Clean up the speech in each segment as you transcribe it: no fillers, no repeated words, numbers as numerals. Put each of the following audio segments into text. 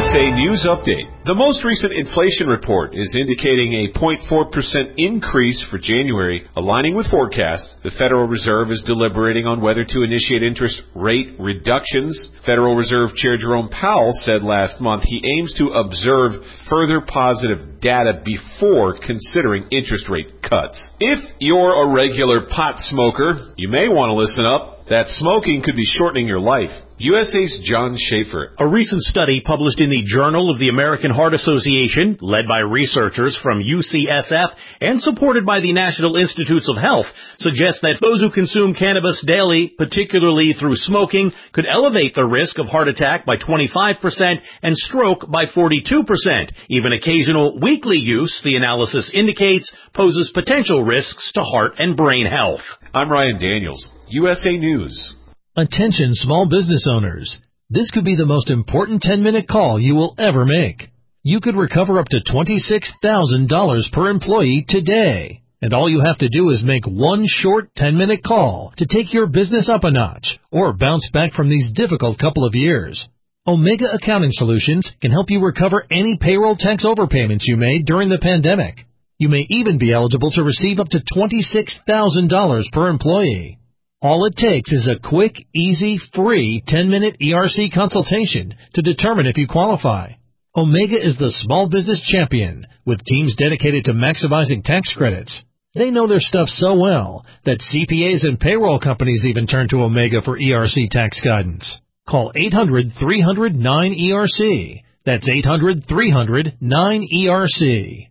USA News Update. The most recent inflation report is indicating a 0.4% increase for January. Aligning with forecasts, the Federal Reserve is deliberating on whether to initiate interest rate reductions. Federal Reserve Chair Jerome Powell said last month he aims to observe further positive data before considering interest rate cuts. If you're a regular pot smoker, you may want to listen up. That smoking could be shortening your life. USA's John Schaefer. A recent study published in the Journal of the American Heart Association, led by researchers from UCSF and supported by the National Institutes of Health, suggests that those who consume cannabis daily, particularly through smoking, could elevate the risk of heart attack by 25% and stroke by 42%. Even occasional weekly use, the analysis indicates, poses potential risks to heart and brain health. I'm Ryan Daniels, USA News. Attention small business owners. This could be the most important 10-minute call you will ever make. You could recover up to $26,000 per employee today. And all you have to do is make one short 10-minute call to take your business up a notch or bounce back from these difficult couple of years. Omega Accounting Solutions can help you recover any payroll tax overpayments you made during the pandemic. You may even be eligible to receive up to $26,000 per employee. All it takes is a quick, easy, free 10-minute ERC consultation to determine if you qualify. Omega is the small business champion with teams dedicated to maximizing tax credits. They know their stuff so well that CPAs and payroll companies even turn to Omega for ERC tax guidance. Call 800-300-9ERC. That's 800-300-9ERC.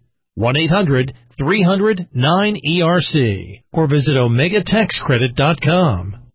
1-800-300-9ERC or visit OmegaTaxCredit.com.